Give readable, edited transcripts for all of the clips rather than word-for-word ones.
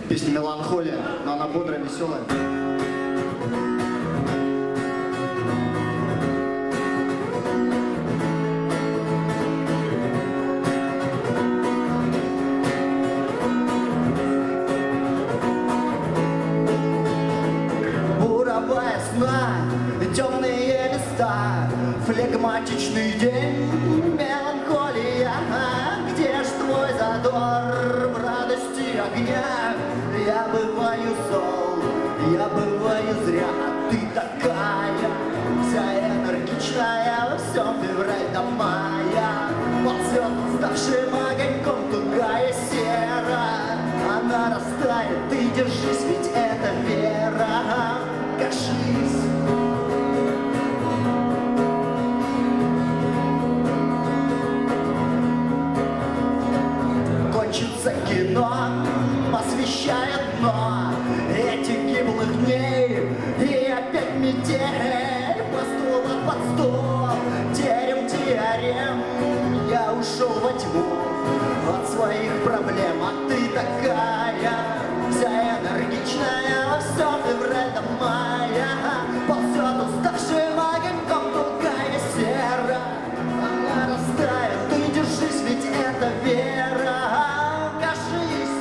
Песня «Меланхолия», но она бодрая, веселая. Буровая сна, темные листа, флегматичный день, меланхолия. Где ж твой задор в радости огня? Я бываю зол, я бываю зря, а ты такая, вся энергичная, во всем февраль до мая. Ползет уставшим огоньком тугая сера, она растает, ты держись, ведь это вера. Кажись. Кончится кино, освещает дно этих гиблых дней, и опять метель по стулу под стол, терем теорем. Я ушел во тьму от своих проблем, а ты такая, вся энергичная, во всем февраль до мая. Ползет уставшим огоньком тугая сера, она растает, ты держись, ведь это вера. Кажись.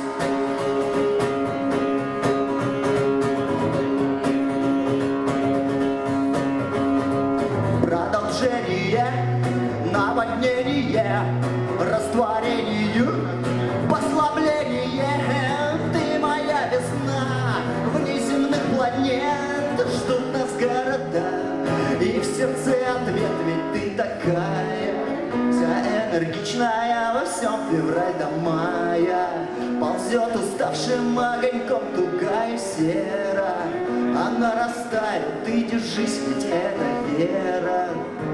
Продолжение, наводнение, растворение, послабление. Ты моя весна, внеземных планет ждут нас города, и в сердце ответ, ведь ты такая, вся энергичная, во всем февраль до мая. Ползет уставшим огоньком тугая сера, она растает, ты держись, ведь это вера.